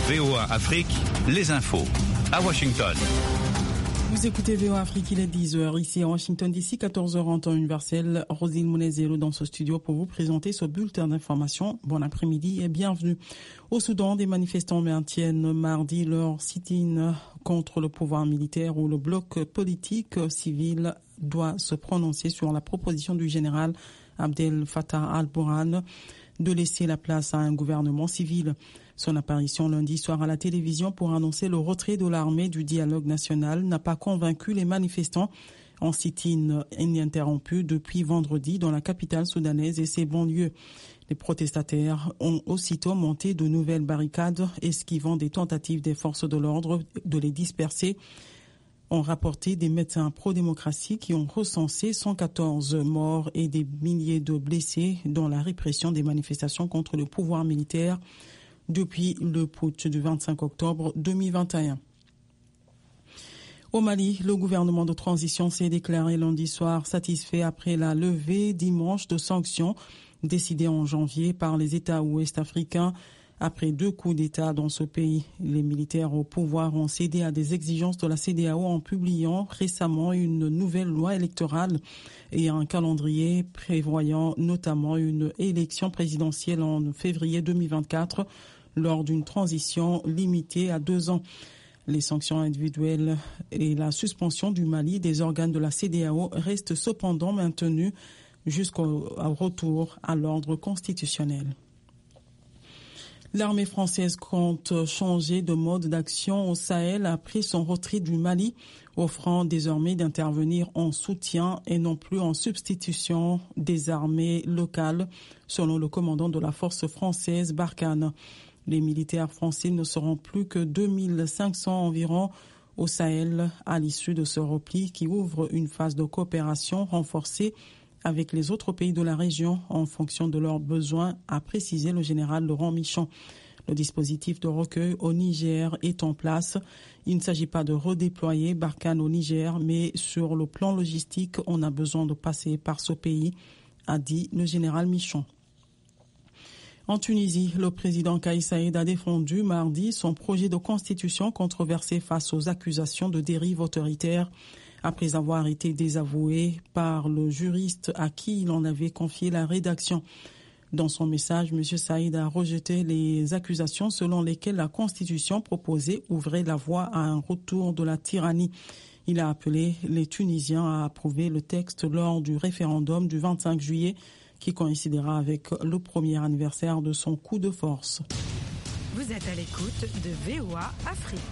VOA Afrique, les infos. À Washington. Vous écoutez VOA Afrique, il est 10h ici à Washington DC, 14h en temps universel. Roselyne Mounezero dans ce studio pour vous présenter ce bulletin d'information. Bon après-midi et bienvenue. Au Soudan, des manifestants maintiennent mardi leur sit-in contre le pouvoir militaire où le bloc politique civil doit se prononcer sur la proposition du général Abdel Fattah al-Burhan de laisser la place à un gouvernement civil. Son apparition lundi soir à la télévision pour annoncer le retrait de l'armée du dialogue national n'a pas convaincu les manifestants en sit-in ininterrompu depuis vendredi dans la capitale soudanaise et ses banlieues. Les protestataires ont aussitôt monté de nouvelles barricades, esquivant des tentatives des forces de l'ordre de les disperser. Ont rapporté des médecins pro-démocratie qui ont recensé 114 morts et des milliers de blessés dans la répression des manifestations contre le pouvoir militaire depuis le putsch du 25 octobre 2021. Au Mali, le gouvernement de transition s'est déclaré lundi soir satisfait après la levée dimanche de sanctions décidées en janvier par les États ouest-africains. Après 2 coups d'État dans ce pays, les militaires au pouvoir ont cédé à des exigences de la CEDEAO en publiant récemment une nouvelle loi électorale et un calendrier prévoyant notamment une élection présidentielle en février 2024 lors d'une transition limitée à 2 ans. Les sanctions individuelles et la suspension du Mali des organes de la CEDEAO restent cependant maintenues jusqu'au retour à l'ordre constitutionnel. L'armée française compte changer de mode d'action au Sahel après son retrait du Mali, offrant désormais d'intervenir en soutien et non plus en substitution des armées locales, selon le commandant de la force française Barkhane. Les militaires français ne seront plus que 2500 environ au Sahel à l'issue de ce repli qui ouvre une phase de coopération renforcée avec les autres pays de la région en fonction de leurs besoins, a précisé le général Laurent Michon. Le dispositif de recueil au Niger est en place. Il ne s'agit pas de redéployer Barkhane au Niger, mais sur le plan logistique, on a besoin de passer par ce pays, a dit le général Michon. En Tunisie, le président Kais Saied a défendu mardi son projet de constitution controversé face aux accusations de dérive autoritaire après avoir été désavoué par le juriste à qui il en avait confié la rédaction. Dans son message, M. Saïd a rejeté les accusations selon lesquelles la constitution proposée ouvrait la voie à un retour de la tyrannie. Il a appelé les Tunisiens à approuver le texte lors du référendum du 25 juillet qui coïncidera avec le premier anniversaire de son coup de force. Vous êtes à l'écoute de VOA Afrique.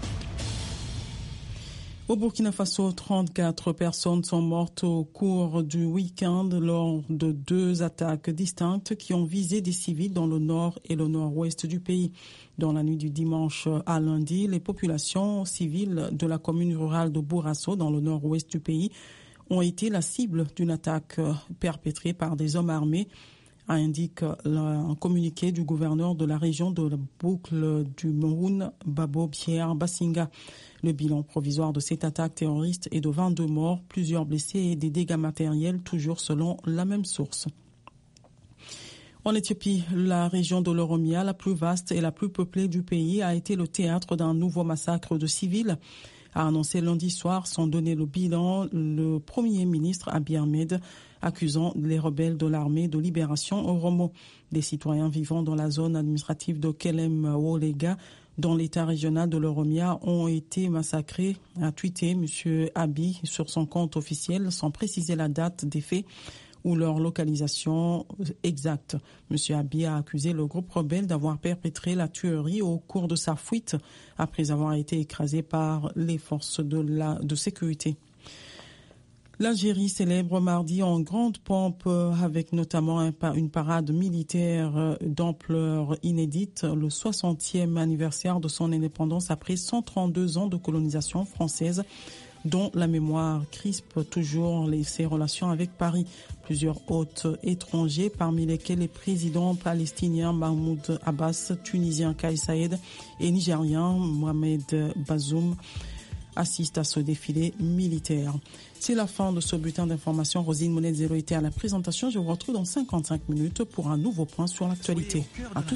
Au Burkina Faso, 34 personnes sont mortes au cours du week-end lors de 2 attaques distinctes qui ont visé des civils dans le nord et le nord-ouest du pays. Dans la nuit du dimanche à lundi, les populations civiles de la commune rurale de Bourasso, dans le nord-ouest du pays, ont été la cible d'une attaque perpétrée par des hommes armés, indique un communiqué du gouverneur de la région de la boucle du Mouroun, Babo Pierre Bassinga. Le bilan provisoire de cette attaque terroriste est de 22 morts, plusieurs blessés et des dégâts matériels, toujours selon la même source. En Éthiopie, la région de l'Oromia, la plus vaste et la plus peuplée du pays, a été le théâtre d'un nouveau massacre de civils, a annoncé lundi soir sans donner le bilan le Premier ministre Abiy Ahmed, accusant les rebelles de l'armée de libération Oromo. Des citoyens vivant dans la zone administrative de Kelem-Wolega, dans l'état régional de l'Oromia, ont été massacrés, a tweeté M. Abiy sur son compte officiel sans préciser la date des faits ou leur localisation exacte. M. Abiy a accusé le groupe rebelle d'avoir perpétré la tuerie au cours de sa fuite après avoir été écrasé par les forces de sécurité. L'Algérie célèbre mardi en grande pompe avec notamment une parade militaire d'ampleur inédite le 60e anniversaire de son indépendance après 132 ans de colonisation française, dont la mémoire crispe toujours ses relations avec Paris. Plusieurs hôtes étrangers, parmi lesquels les présidents palestiniens Mahmoud Abbas, tunisien Kais Saied et nigérien Mohamed Bazoum, assistent à ce défilé militaire. C'est la fin de ce bulletin d'information. Roselyne Mounezero était à la présentation. Je vous retrouve dans 55 minutes pour un nouveau point sur l'actualité. À tout